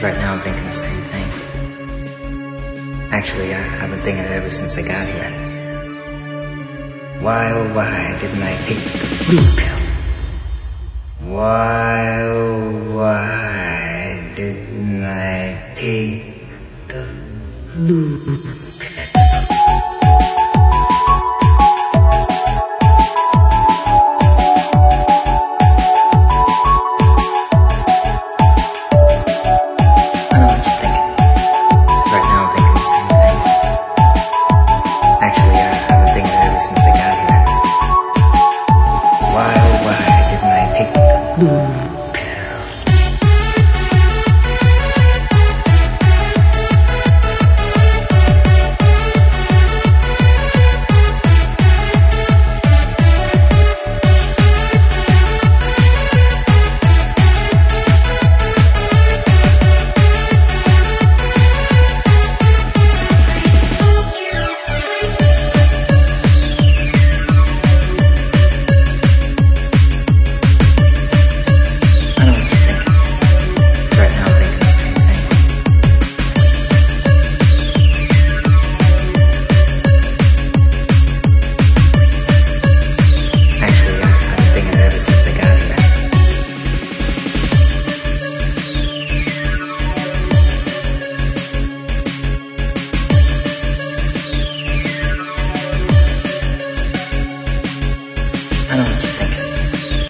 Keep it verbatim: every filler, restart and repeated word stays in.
right now I'm thinking the same thing. Actually, I, I've been thinking it ever since I got here. Why, oh why didn't I take the blue pill? Why, oh why didn't I take the blue pill? Boom.